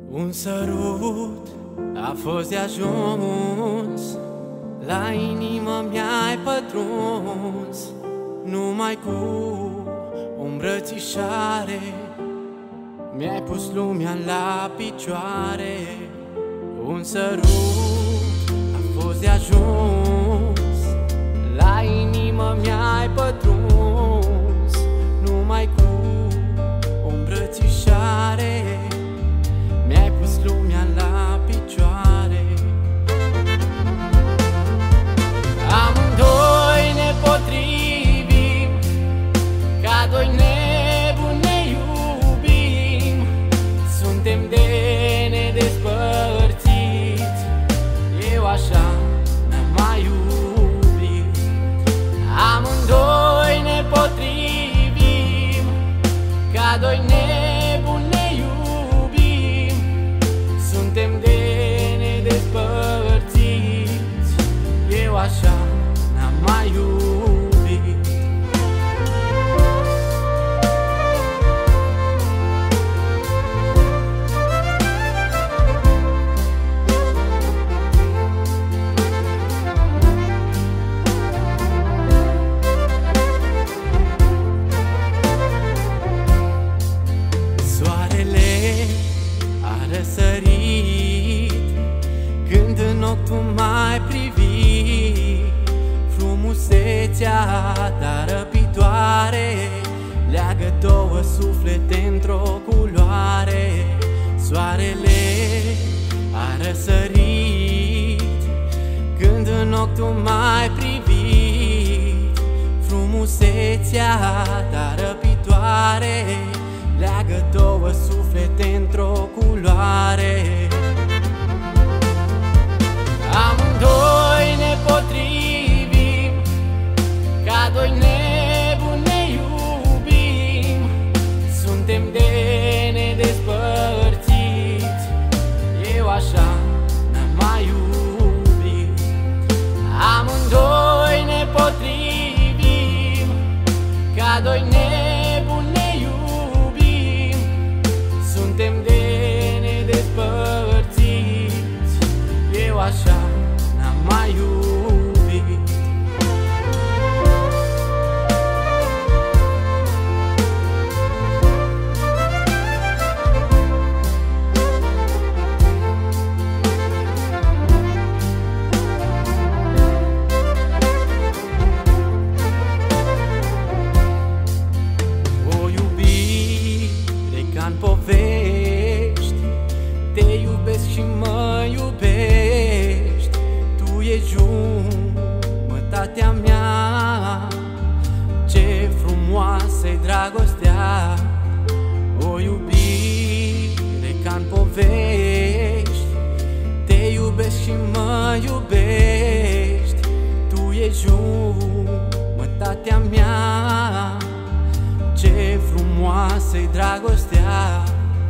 Un sărut a fost de ajuns, la inimă mi-ai pătruns. Numai cu o îmbrățișare mi-ai pus lumea la picioare. Un sărut a fost de ajuns, la inimă mi-ai pătruns. Numai cu o îmbrățișare mi-ai pus lumea la picioare. Amândoi ne potrivim, ca doi nebuni ne iubim. Suntem de nedespărțiți, eu așa n-am mai iubit. Amândoi ne potrivim, ca doi nebuni ne iubim. Suntem de nedespărțiți, eu așa n-am mai iubit. Când în ochi tu m-ai privit, frumusețea ta răpitoare leagă două suflete într-o culoare. Soarele a răsărit când în ochi tu m-ai privit, frumusețea ta răpitoare leagă două suflete într-o culoare. Amândoi ne potrivim, ca doi nebuni ne iubim. Suntem de nedespărțiți, eu așa n-am mai iubit. Amândoi ne potrivim, ca doi nebuni ne iubim. Suntem de nedespărțiți, eu așa n-am mai iubit. O iubire ca-n povești, te iubesc și mă iubești. Tu ești jumătatea mea, ce frumoasă-i dragostea. O iubire ca-n povești, te iubesc și mă iubești. Tu ești jumătatea mea, ce frumoasă-i dragostea.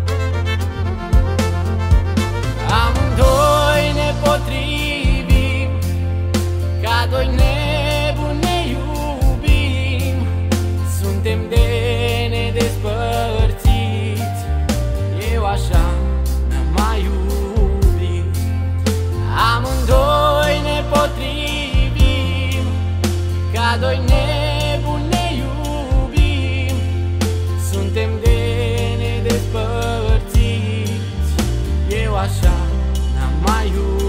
Amândoi ne potrivim, ca doi nebuni ne iubim. Suntem de nedespărțiți, eu așa n-am mai iubit. Amândoi ne potrivim, ca doi nebuni ne iubim. Suntem de nedespărțiți, eu așa n-am mai iubit.